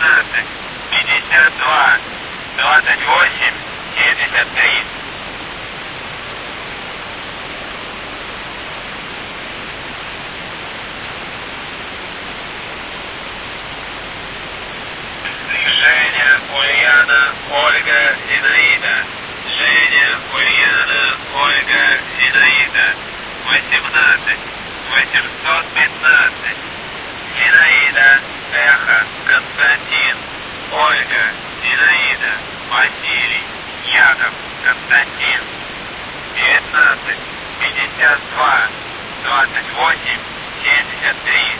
18, 52, 28, 73. Женя, Ульяна, Ольга, Зинаида. Женя, Ульяна, Ольга, Зинаида. 18, 815. Зинаида, Эхо, Константин. Ольга, Зинаида, Василий, Яков, Константин. 19, 52, 28, 73.